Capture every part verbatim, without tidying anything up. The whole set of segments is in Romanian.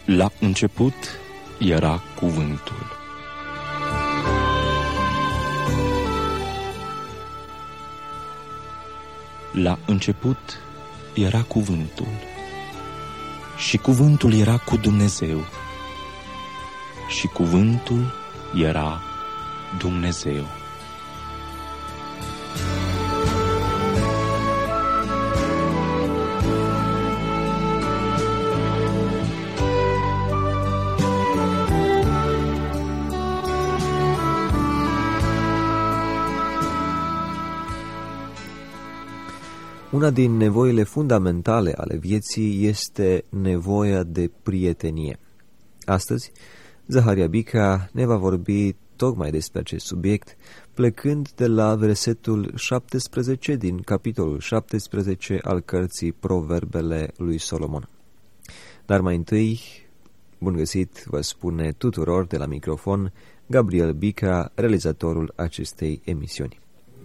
La început era Cuvântul. La început era Cuvântul. Și Cuvântul era cu Dumnezeu. Și Cuvântul era Dumnezeu. Una din nevoile fundamentale ale vieții este nevoia de prietenie. Astăzi, Zaharia Bica ne va vorbi tocmai despre acest subiect, plecând de la versetul șaptesprezece din capitolul șaptesprezece al cărții Proverbele lui Solomon. Dar mai întâi, bun găsit, vă spune tuturor de la microfon Gabriel Bica, realizatorul acestei emisiuni.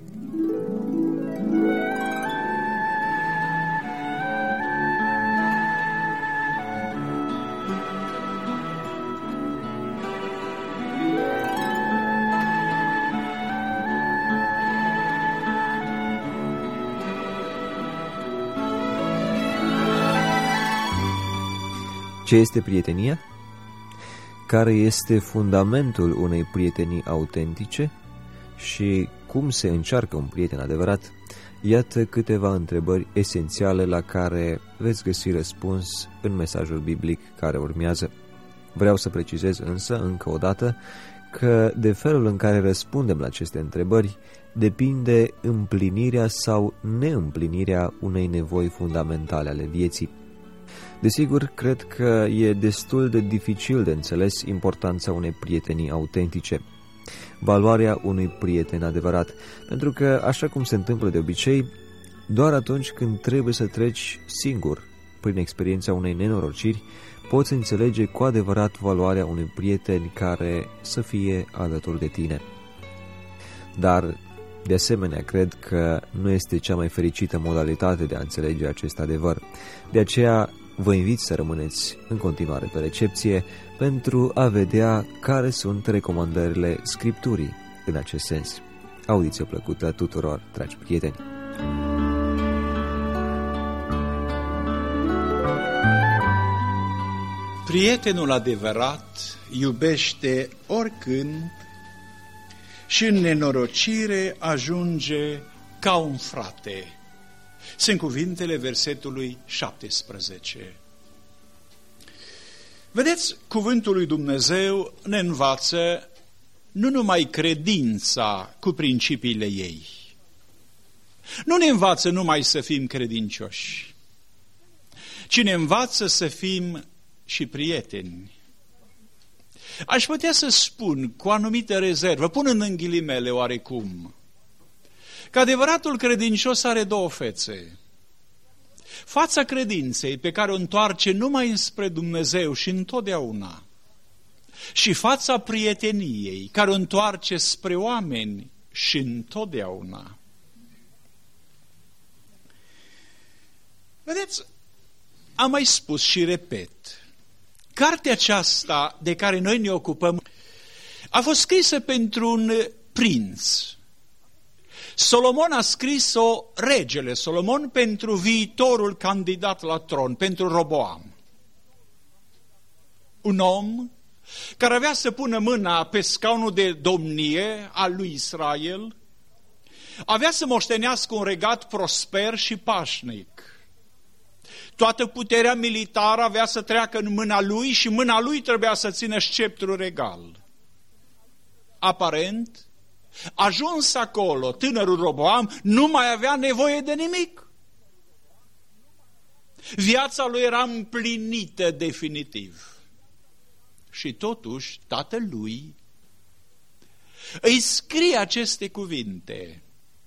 Ce este prietenia? Care este fundamentul unei prietenii autentice? Și cum se încearcă un prieten adevărat? Iată câteva întrebări esențiale la care veți găsi răspuns în mesajul biblic care urmează. Vreau să precizez însă încă o dată că de felul în care răspundem la aceste întrebări depinde împlinirea sau neîmplinirea unei nevoi fundamentale ale vieții. Desigur, cred că e destul de dificil de înțeles importanța unei prietenii autentice, valoarea unui prieten adevărat, pentru că, așa cum se întâmplă de obicei, doar atunci când trebuie să treci singur prin experiența unei nenorociri, poți înțelege cu adevărat valoarea unui prieten care să fie alături de tine. Dar, de asemenea, cred că nu este cea mai fericită modalitate de a înțelege acest adevăr. De aceea, vă invit să rămâneți în continuare pe recepție pentru a vedea care sunt recomandările Scripturii în acest sens. Audiție plăcută tuturor, dragi prieteni! Prietenul adevărat iubește oricând și în nenorocire ajunge ca un frate. Sunt cuvintele versetului șaptesprezece. Vedeți, cuvântul lui Dumnezeu ne învață nu numai credința cu principiile ei. Nu ne învață numai să fim credincioși, ci ne învață să fim și prieteni. Aș putea să spun cu anumită rezervă, punând în ghilimele oarecum, că adevăratul credincios are două fețe. Fața credinței pe care o întoarce numai înspre Dumnezeu și întotdeauna, și fața prieteniei care o întoarce spre oameni și întotdeauna. Vedeți, am mai spus și repet, cartea aceasta de care noi ne ocupăm a fost scrisă pentru un prinț. Solomon a scris-o, regele Solomon, pentru viitorul candidat la tron, pentru Roboam. Un om care avea să pună mâna pe scaunul de domnie al lui Israel, avea să moștenească un regat prosper și pașnic. Toată puterea militară avea să treacă în mâna lui și mâna lui trebuia să țină sceptrul regal. Aparent, ajuns acolo, tânărul Roboam nu mai avea nevoie de nimic. Viața lui era împlinită definitiv. Și totuși, tatălui îi scrie aceste cuvinte.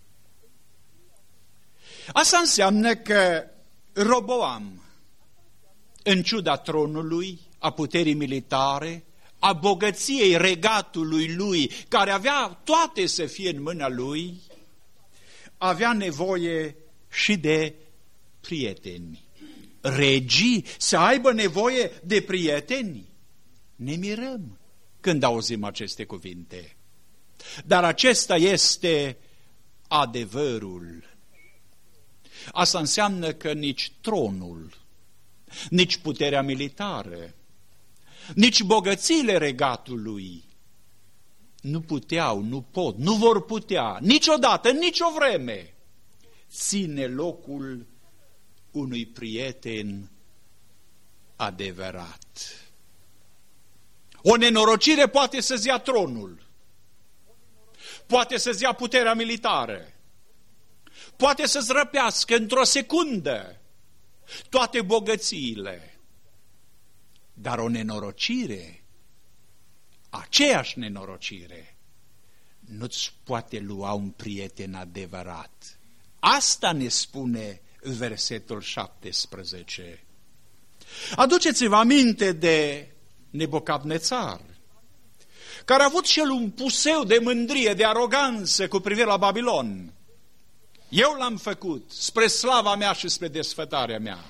Asta înseamnă că Roboam, în ciuda tronului, a puterii militare, a bogăției regatului lui, care avea toate să fie în mâna lui, avea nevoie și de prieteni. regii să aibă nevoie de prieteni? Ne mirăm când auzim aceste cuvinte. Dar acesta este adevărul. Asta înseamnă că nici tronul, nici puterea militară, nici bogățiile regatului nu puteau, nu pot, nu vor putea, niciodată, în nicio vreme, ține locul unui prieten adevărat. O nenorocire poate să-ți ia tronul, poate să-ți ia puterea militară, poate să-ți răpească într-o secundă toate bogățiile, dar o nenorocire, aceeași nenorocire, nu-ți poate lua un prieten adevărat. Asta ne spune versetul șaptesprezece. Aduceți-vă aminte de Nebucadnețar, care a avut și el un puseu de mândrie, de aroganță cu privire la Babilon. Eu l-am făcut spre slava mea și spre desfătarea mea.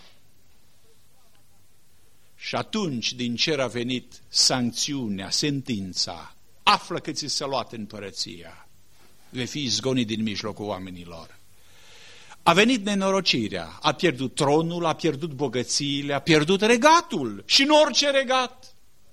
Și atunci din cer a venit sancțiunea, sentința. Află că ți s-a luat împărăția. Vei fi izgonit din mijlocul oamenilor. A venit nenorocirea, a pierdut tronul, a pierdut bogățiile, a pierdut regatul și nu orice regat.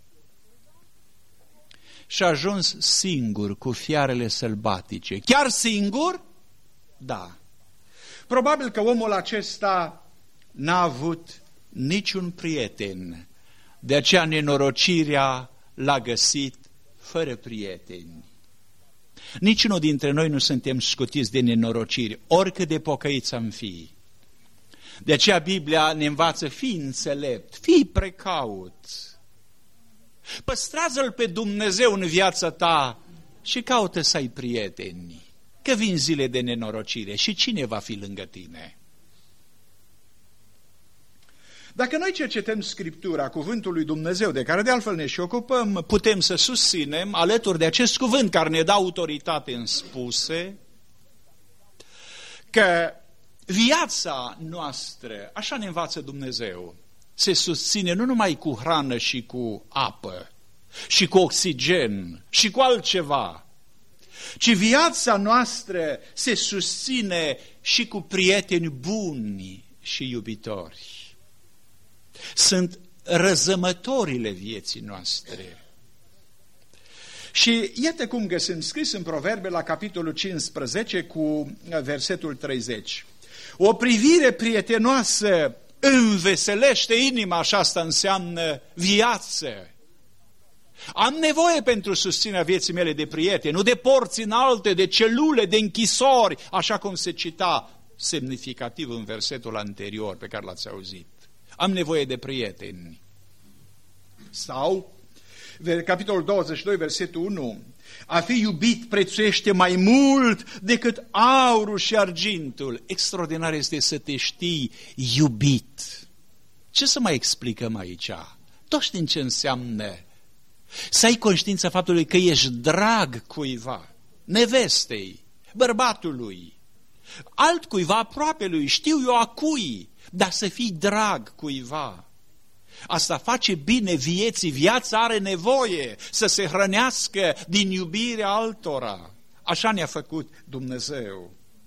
Și a ajuns singur cu fiarele sălbatice. Chiar singur? Da. Probabil că omul acesta n-a avut niciun prieten. De aceea nenorocirea l-a găsit fără prieteni. Niciunul dintre noi nu suntem scutiți de nenorociri, oricât de pocăiți am fi. De aceea Biblia ne învață, fii înțelept, fii precaut. Păstrează-L pe Dumnezeu în viața ta și caută să ai prieteni, că vin zile de nenorocire și cine va fi lângă tine? Dacă noi cercetăm Scriptura, cuvântul lui Dumnezeu, de care de altfel ne și ocupăm, putem să susținem, alături de acest cuvânt care ne dă autoritate în spuse, că viața noastră, așa ne învață Dumnezeu, se susține nu numai cu hrană și cu apă, și cu oxigen, și cu altceva, ci viața noastră se susține și cu prieteni buni și iubitori. Sunt răzămătorile vieții noastre. Și iată cum găsim scris în Proverbe la capitolul cincisprezece cu versetul treizeci. O privire prietenoasă înveselește inima, așa asta înseamnă viață. Am nevoie pentru susținerea vieții mele de prieteni, nu de porți înalte, de celule, de închisori, așa cum se cita semnificativ în versetul anterior pe care l-ați auzit. Am nevoie de prieteni. Sau, capitolul douăzeci și doi, versetul unu, a fi iubit prețuiește mai mult decât aurul și argintul. Extraordinar este să te știi iubit. Ce să mai explicăm aici? Toți știm ce înseamnă să ai conștiința faptului că ești drag cuiva, nevestei, bărbatului, altcuiva aproape lui, știu eu a cui, dar să fii drag cuiva. Asta face bine vieții, viața are nevoie să se hrănească din iubirea altora. Așa ne-a făcut Dumnezeu.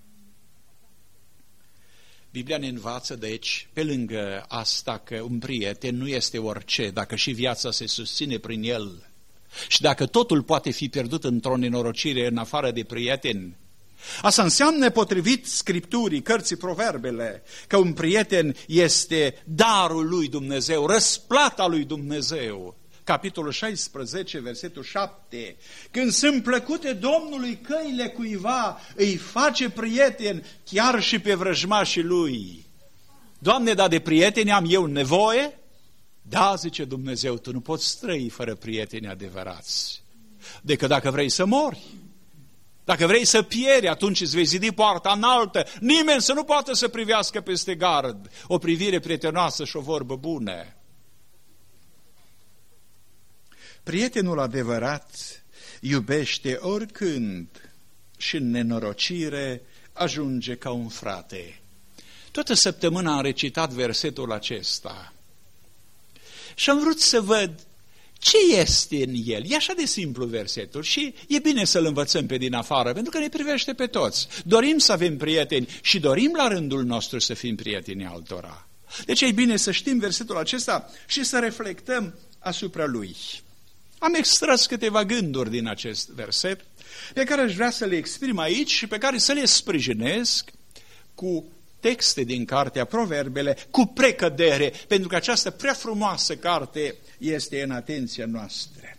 Biblia ne învață, deci, pe lângă asta, că un prieten nu este orice, dacă și viața se susține prin el și dacă totul poate fi pierdut într-o nenorocire în afară de prieteni. Asta înseamnă, potrivit Scripturii, cărții Proverbele, că un prieten este darul lui Dumnezeu, răsplata lui Dumnezeu. Capitolul șaisprezece, versetul șapte. Când sunt plăcute Domnului căile cuiva, îi face prieten chiar și pe vrăjmașii lui. Doamne, dar de prieteni am eu nevoie? Da, zice Dumnezeu, tu nu poți trăi fără prieteni adevărați. Decât dacă vrei să mori. Dacă vrei să pieri, atunci îți vei zidi poarta înaltă. Nimeni să nu poată să privească peste gard. O privire prietenoasă și o vorbă bună. Prietenul adevărat iubește oricând și în nenorocire ajunge ca un frate. Toată săptămâna am recitat versetul acesta și am vrut să văd ce este în el. E așa de simplu versetul și e bine să-l învățăm pe din afară, pentru că ne privește pe toți. Dorim să avem prieteni și dorim la rândul nostru să fim prieteni altora. Deci e bine să știm versetul acesta și să reflectăm asupra lui. Am extras câteva gânduri din acest verset pe care aș vrea să le exprim aici și pe care să le sprijinesc cu texte din cartea Proverbele, cu precădere, pentru că această prea frumoasă carte este în atenția noastră.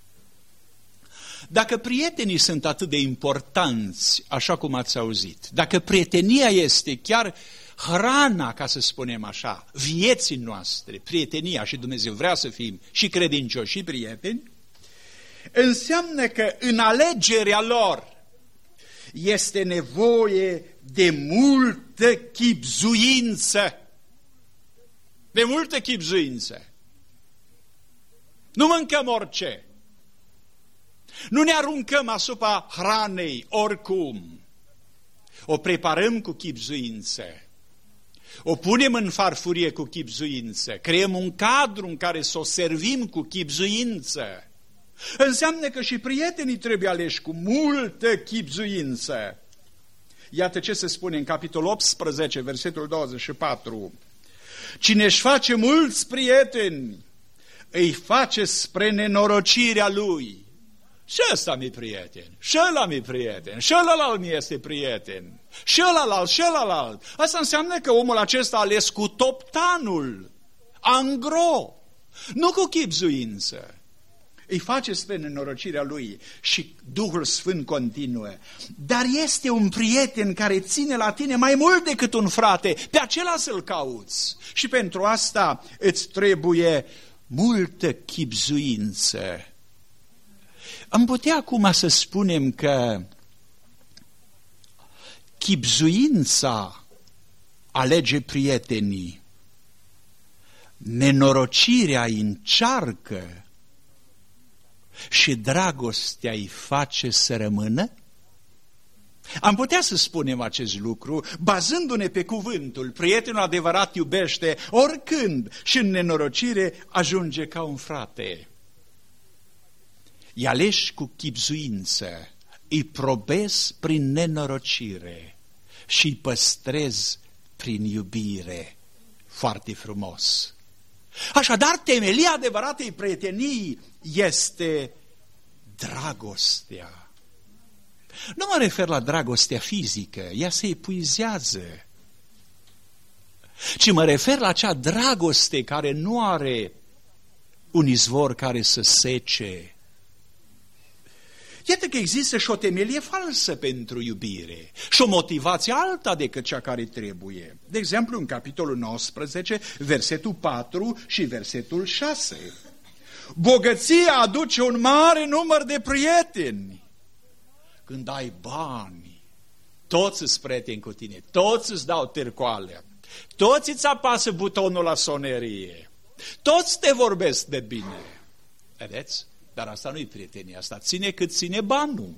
Dacă prietenii sunt atât de importanți, așa cum ați auzit, dacă prietenia este chiar hrana, ca să spunem așa, vieții noastre, prietenia, și Dumnezeu vrea să fim și credincioși și prieteni, înseamnă că în alegerea lor este nevoie de multă chibzuință. De multă chibzuință. Nu mâncăm orice. Nu ne aruncăm asupra hranei oricum. O preparăm cu chibzuință. O punem în farfurie cu chibzuință. Creăm un cadru în care să o servim cu chibzuință. Înseamnă că și prietenii trebuie aleși cu multă chibzuință. Iată ce se spune în capitolul optsprezece, versetul douăzeci și patru. Cine își face mulți prieteni, îi face spre nenorocirea lui. Și ăsta mi-e prieten, și ăla mi-e prieten, și ălălalt mi este prieten, și ălălalt, și ălălalt. Asta înseamnă că omul acesta a ales cu toptanul, angro, nu cu chibzuință. Îi face spre nenorocirea lui și Duhul Sfânt continuă. Dar este un prieten care ține la tine mai mult decât un frate, pe acela să-l cauți. Și pentru asta îți trebuie multă chibzuință. Am putea acum să spunem că chibzuința alege prietenii, nenorocirea îi încearcă și dragostea îi face să rămână? Am putea să spunem acest lucru bazându-ne pe cuvântul. Prietenul adevărat iubește oricând și în nenorocire ajunge ca un frate. Îi aleși cu chibzuință, îi probezi prin nenorocire și îi păstrezi prin iubire. Foarte frumos. Așadar, temelia adevăratei prietenii este dragostea. Nu mă refer la dragostea fizică, ea se epuizează, ci mă refer la acea dragoste care nu are un izvor care să sece. Iată că există și o temelie falsă pentru iubire și o motivație alta decât cea care trebuie. De exemplu, în capitolul nouăsprezece, versetul patru și versetul șase. Bogăția aduce un mare număr de prieteni. Când ai bani, toți îți prieteni cu tine, toți îți dau târcoale, toți îți apasă butonul la sonerie, toți te vorbesc de bine. Vedeți? Dar asta nu-i prietenie, asta ține cât ține banul.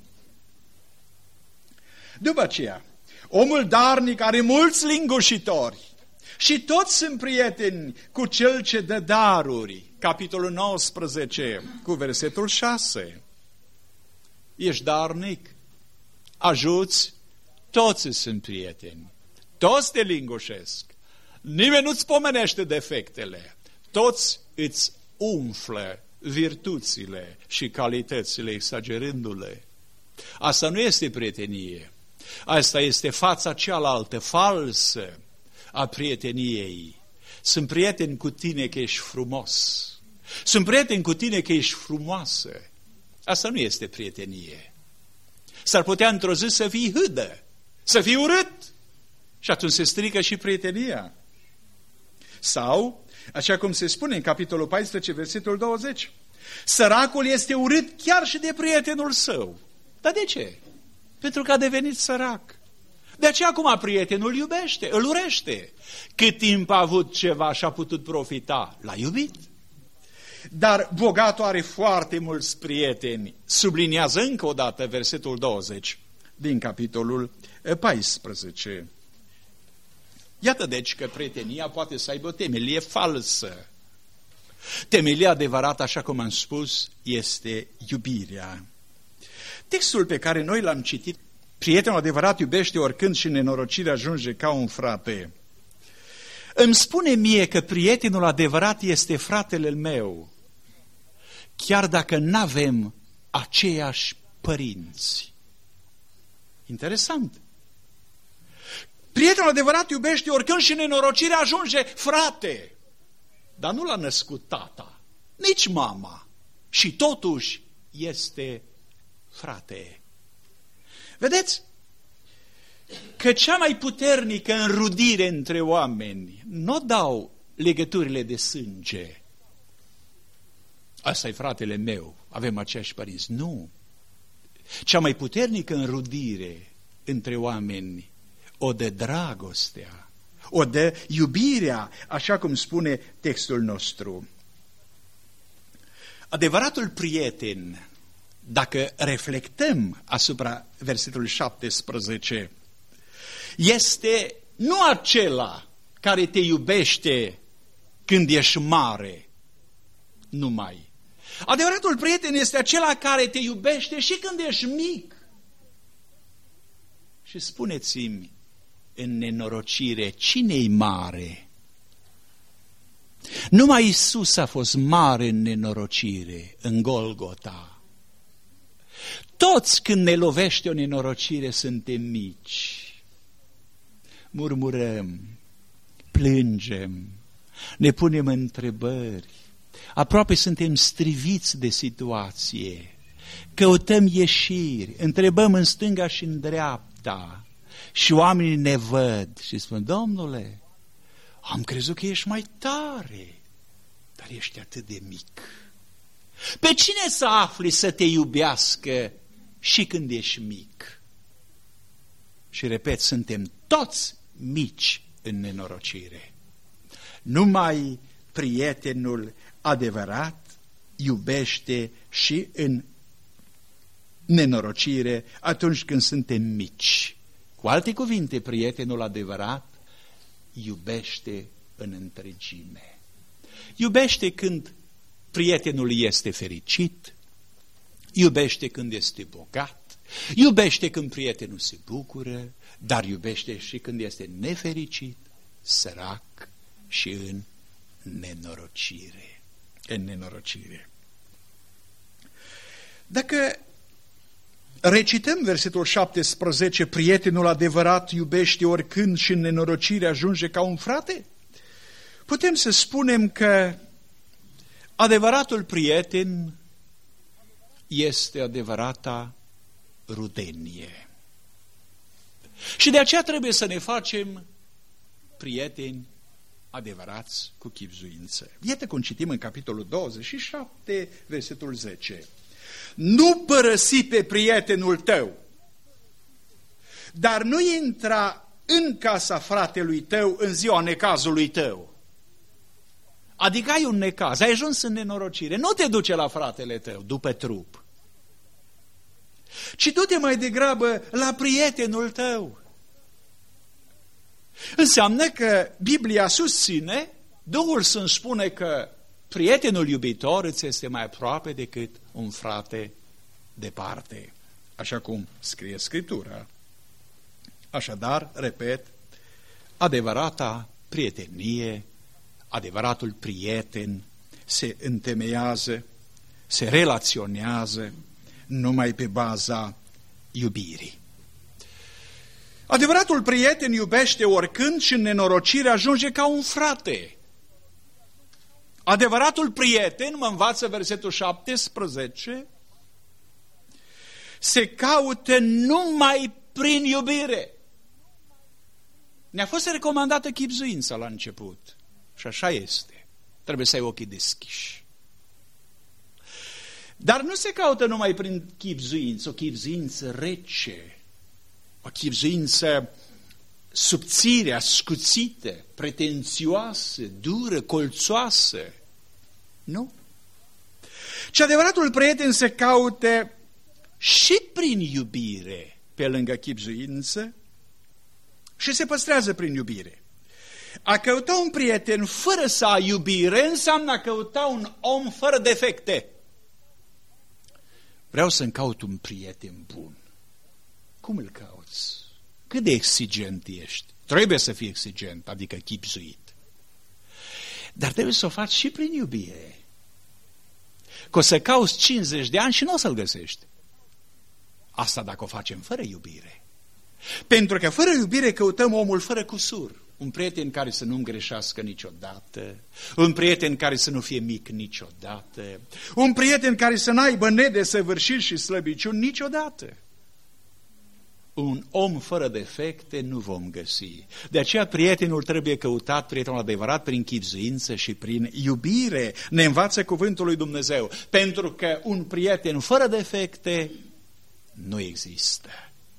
După aceea, omul darnic are mulți lingușitori și toți sunt prieteni cu cel ce dă daruri. Capitolul nouăsprezece, cu versetul șase. Ești darnic, ajuți, toți sunt prieteni, toți te lingușesc, nimeni nu-ți pomenește defectele, toți îți umflă virtuțile și calitățile exagerându-le. Asta nu este prietenie. Asta este fața cealaltă, falsă, a prieteniei. Sunt prieteni cu tine că ești frumos. Sunt prieteni cu tine că ești frumoasă. Asta nu este prietenie. S-ar putea într-o zi să fii hâdă, să fii urât. Și atunci se strică și prietenia. Sau, așa cum se spune în capitolul paisprezece, versetul douăzeci, săracul este urât chiar și de prietenul său. Dar de ce? Pentru că a devenit sărac. De aceea acum prietenul iubește, îl urește. Cât timp a avut ceva și a putut profita, l-a iubit. Dar bogatul are foarte mulți prieteni. Subliniază încă o dată versetul douăzeci din capitolul paisprezece. Iată deci că prietenia poate să aibă o temelie falsă. Temelia adevărată, așa cum am spus, este iubirea. Textul pe care noi l-am citit, prietenul adevărat iubește oricând și nenorocirea ajunge ca un frate, îmi spune mie că prietenul adevărat este fratele meu, chiar dacă n-avem aceiași părinți. Interesant. Prietenul adevărat iubește oricând și nenorocirea ajunge frate, dar nu l-a născut tata, nici mama, și totuși este frate. Vedeți că cea mai puternică înrudire între oameni nu dau legăturile de sânge. Asta e fratele meu, avem aceiași părinți. Nu. Cea mai puternică înrudire între oameni o dă dragostea, o dă iubirea, așa cum spune textul nostru. Adevăratul prieten, dacă reflectăm asupra versetului șaptesprezece, este nu acela care te iubește când ești mare, numai. Adevăratul prieten este acela care te iubește și când ești mic. Și spuneți-mi, în nenorocire, cine-i mare? Numai Iisus a fost mare în nenorocire, în Golgota. Toți când ne lovește o nenorocire suntem mici. Murmurăm, plângem, ne punem întrebări, aproape suntem striviți de situație, căutăm ieșiri, întrebăm în stânga și în dreapta și oamenii ne văd și spun, Domnule, am crezut că ești mai tare, dar ești atât de mic. Pe cine să afli să te iubească și când ești mic? Și repet, suntem toți mici în nenorocire. Numai prietenul adevărat iubește și în nenorocire atunci când suntem mici. Cu alte cuvinte, prietenul adevărat iubește în întregime. Iubește când prietenul este fericit, iubește când este bogat, iubește când prietenul se bucură, dar iubește și când este nefericit, sărac și în nenorocire. În nenorocire. Dacă recităm versetul șaptesprezece, prietenul adevărat iubește oricând și în nenorocire ajunge ca un frate, putem să spunem că adevăratul prieten este adevărata rudenie. Și de aceea trebuie să ne facem prieteni adevărați cu chibzuință. Iată cum citim în capitolul douăzeci și șapte, versetul zece. Nu părăsi pe prietenul tău, dar nu intra în casa fratelui tău în ziua necazului tău. Adică ai un necaz, ai ajuns în nenorocire, nu te duce la fratele tău după trup, ci du-te mai degrabă la prietenul tău. Înseamnă că Biblia susține, Duhul Sfânt spune că prietenul iubitor îți este mai aproape decât un frate departe, așa cum scrie Scriptura. Așadar, repet, adevărata prietenie, adevăratul prieten se întemeiază, se relaționează numai pe baza iubirii. Adevăratul prieten iubește oricând și în nenorocire ajunge ca un frate. Adevăratul prieten, mă învață versetul șaptesprezece, se caută numai prin iubire. Ne-a fost recomandată chibzuința la început. Și așa este. Trebuie să ai ochii deschiși. Dar nu se caută numai prin chibzuință, o chibzuință rece, o chibzuință subțire, ascuțită, pretențioasă, dură, colțoasă. Nu. Și adevăratul prieten se caută și prin iubire, pe lângă chibzuință, și se păstrează prin iubire. A căuta un prieten fără să ai iubire înseamnă a căuta un om fără defecte. Vreau să-mi caut un prieten bun. Cum îl cauți? Cât de exigent ești? Trebuie să fii exigent, adică chipzuit. Dar trebuie să o faci și prin iubire. Că o să cauți cincizeci de ani și nu o să-l găsești. Asta dacă o facem fără iubire. Pentru că fără iubire căutăm omul fără cusur. Un prieten care să nu-mi greșească niciodată, un prieten care să nu fie mic niciodată, un prieten care să n-aibă nedesăvârșiri și slăbiciuni niciodată. Un om fără defecte nu vom găsi. De aceea prietenul trebuie căutat, prietenul adevărat, prin chibzuință și prin iubire. Ne învață cuvântul lui Dumnezeu. Pentru că un prieten fără defecte nu există.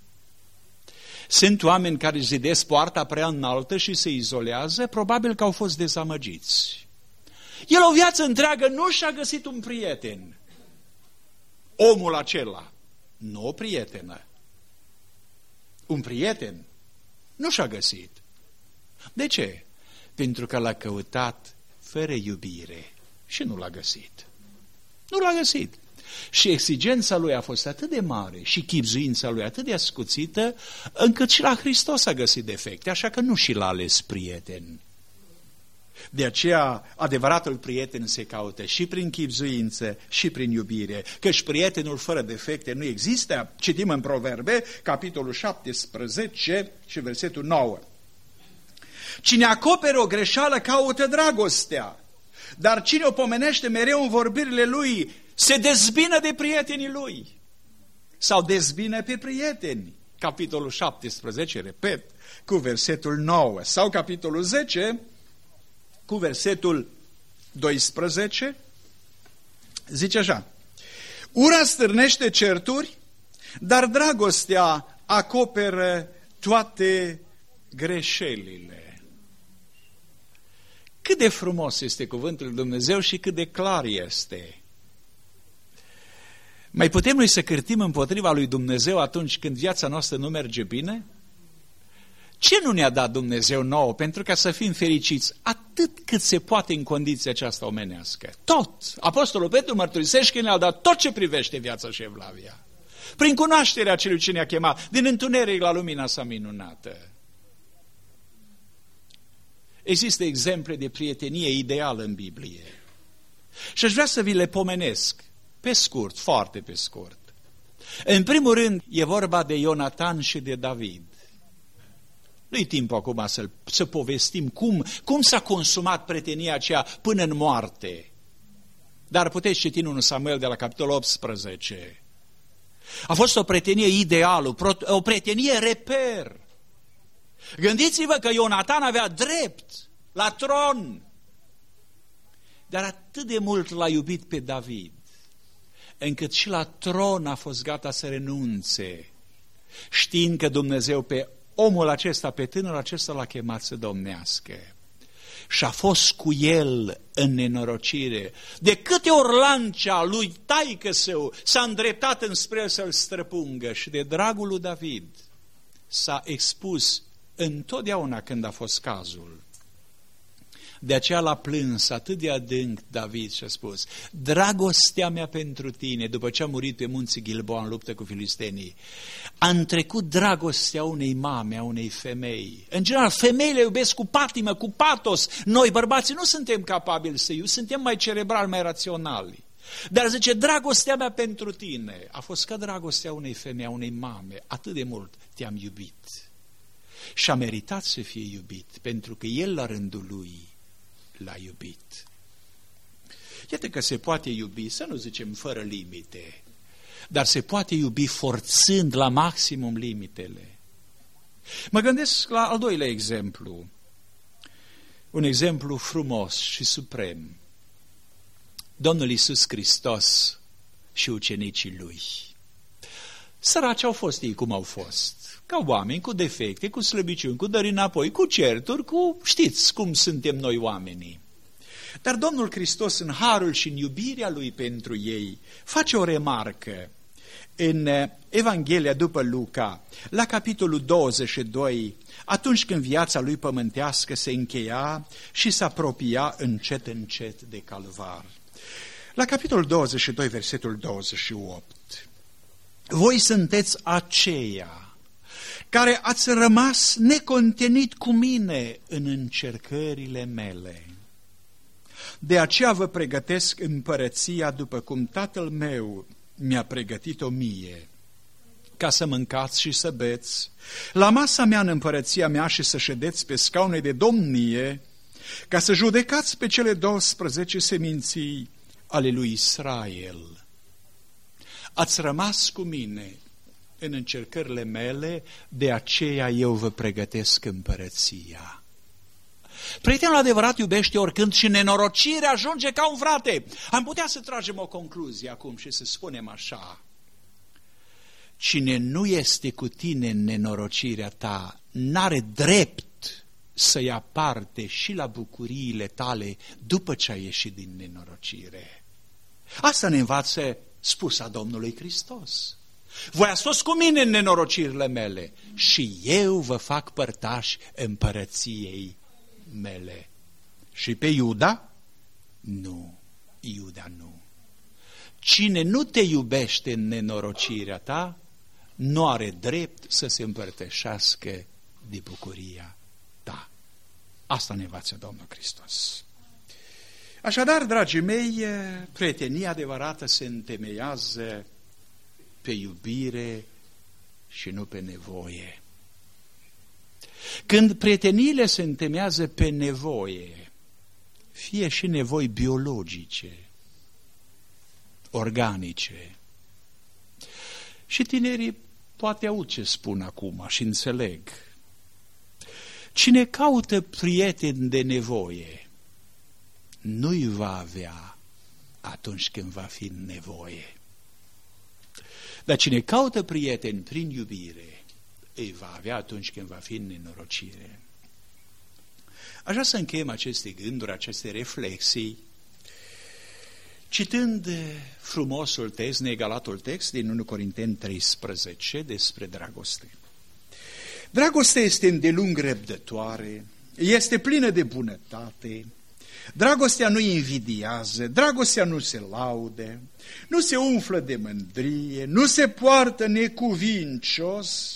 Sunt oameni care zidesc poarta prea înaltă și se izolează, probabil că au fost dezamăgiți. El o viață întreagă nu și-a găsit un prieten. Omul acela, nu o prietenă. Un prieten nu și-a găsit. De ce? Pentru că l-a căutat fără iubire și nu l-a găsit. Nu l-a găsit. Și exigența lui a fost atât de mare și chibzuința lui atât de ascuțită, încât și la Hristos a găsit defecte, așa că nu și l-a ales prieten. De aceea, adevăratul prieten se caută și prin chibzuință și prin iubire, căci prietenul fără defecte nu există. Citim în Proverbe, capitolul șaptesprezece și versetul nouă. Cine acoperă o greșeală caută dragostea, dar cine o pomenește mereu în vorbirile lui se dezbină de prietenii lui sau dezbină pe prieteni. Capitolul șaptesprezece, repet, cu versetul nouă, sau capitolul zece, cu versetul doisprezece, zice așa: ura stârnește certuri, dar dragostea acoperă toate greșelile. Cât de frumos este cuvântul lui Dumnezeu și cât de clar este. Mai putem noi să cârtim împotriva lui Dumnezeu atunci când viața noastră nu merge bine? Ce nu ne-a dat Dumnezeu nouă pentru ca să fim fericiți atât cât se poate în condiția aceasta omenească? Tot! Apostolul Petru mărturisește că ne-a dat tot ce privește viața și evlavia. Prin cunoașterea celui ce ne-a chemat din întuneric la lumina sa minunată. Există exemple de prietenie ideală în Biblie. Și aș vrea să vi le pomenesc. Pe scurt, foarte pe scurt. În primul rând, e vorba de Ionatan și de David. Nu-i timp acum să, să povestim cum, cum s-a consumat prietenia aceea până în moarte. Dar puteți citi în întâi Samuel de la capitolul optsprezece. A fost o prietenie ideală, o prietenie reper. Gândiți-vă că Ionatan avea drept la tron, dar atât de mult l-a iubit pe David, încât și la tron a fost gata să renunțe, știind că Dumnezeu pe omul acesta, pe tânărul acesta l-a chemat să domnească. Și a fost cu el în nenorocire. De câte ori lancea lui taică său s-a îndreptat înspre el să-l străpungă și de dragul lui David s-a expus întotdeauna când a fost cazul. De aceea l-a plâns atât de adânc David și a spus: dragostea mea pentru tine, după ce a murit pe munții Gilboa în luptă cu filistenii, a întrecut dragostea unei mame, a unei femei. În general, femeile iubesc cu patimă, cu patos. Noi, bărbații, nu suntem capabili să iubim, suntem mai cerebrali, mai raționali. Dar zice, dragostea mea pentru tine a fost ca dragostea unei femei, a unei mame. Atât de mult te-am iubit. Și a meritat să fie iubit, pentru că el la rândul lui l-a iubit. Iată că se poate iubi, să nu zicem fără limite, dar se poate iubi forțând la maximum limitele. Mă gândesc la al doilea exemplu, un exemplu frumos și suprem. Domnul Iisus Hristos și ucenicii lui. Săraci au fost ei cum au fost, ca oameni cu defecte, cu slăbiciuni, cu dări înapoi, cu certuri, cu știți cum suntem noi oamenii. Dar Domnul Hristos, în harul și în iubirea lui pentru ei, face o remarcă. în Evanghelia după Luca, la capitolul douăzeci și doi, atunci când viața lui pământească se încheia și se apropia încet, încet de calvar. La capitolul douăzeci și doi, versetul douăzeci și opt. Voi sunteți aceia care ați rămas necontenit cu mine în încercările mele. De aceea vă pregătesc împărăția după cum Tatăl meu mi-a pregătit-o mie, ca să mâncați și să beți la masa mea în împărăția mea și să ședeți pe scaune de domnie, ca să judecați pe cele douăsprezece seminții ale lui Israel. Ați rămas cu mine în încercările mele, de aceea eu vă pregătesc împărăția. Prietenul adevărat iubește oricând și nenorocirea ajunge ca un frate. Am putea să tragem o concluzie acum și să spunem așa: cine nu este cu tine în nenorocirea ta, n-are drept să ia parte și la bucuriile tale după ce ai ieșit din nenorocire. Asta ne învață spusa Domnului Hristos. Voi ați fost cu mine în nenorocirile mele și eu vă fac părtași împărăției mele. Și pe Iuda? Nu, Iuda nu. Cine nu te iubește în nenorocirea ta, nu are drept să se împărtășească de bucuria ta. Asta ne învață Domnul Hristos. Așadar, dragii mei, prietenia adevărată se întemeiază pe iubire și nu pe nevoie. Când prieteniile se întemeiază pe nevoie, fie și nevoi biologice, organice, și tinerii poate aud ce spun acum și înțeleg. Cine caută prieteni de nevoie, nu-i va avea atunci când va fi în nevoie. Dar cine caută prieteni prin iubire, îi va avea atunci când va fi în nenorocire. Aș vrea să încheiem aceste gânduri, aceste reflexii, citând frumosul text, neegalatul text din unu Corinteni treisprezece despre dragoste. Dragostea este îndelung răbdătoare, este plină de bunătate, dragostea nu invidiază, dragostea nu se laude, nu se umflă de mândrie, nu se poartă necuvincios,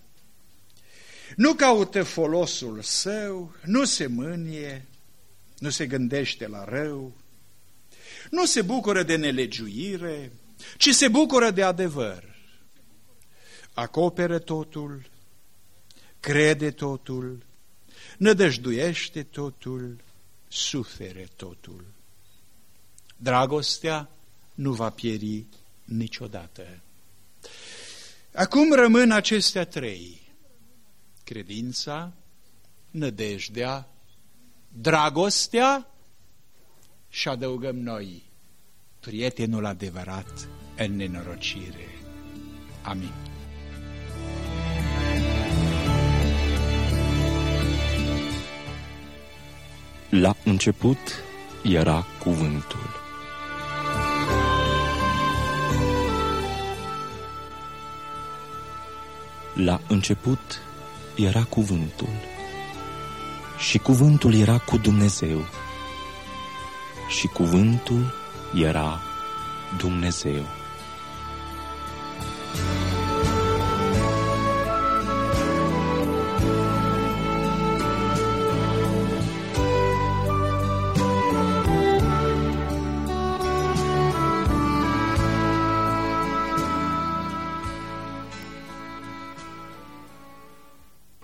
nu caută folosul său, nu se mânie, nu se gândește la rău, nu se bucură de nelegiuire, ci se bucură de adevăr. Acoperă totul, crede totul, nădăjduiește totul, sufere totul. Dragostea nu va pieri niciodată. Acum rămân acestea trei: credința, nădejdea, dragostea și adăugăm noi prietenul adevărat în nenorocire. Amin. La început era cuvântul. La început era cuvântul și cuvântul era cu Dumnezeu și cuvântul era Dumnezeu.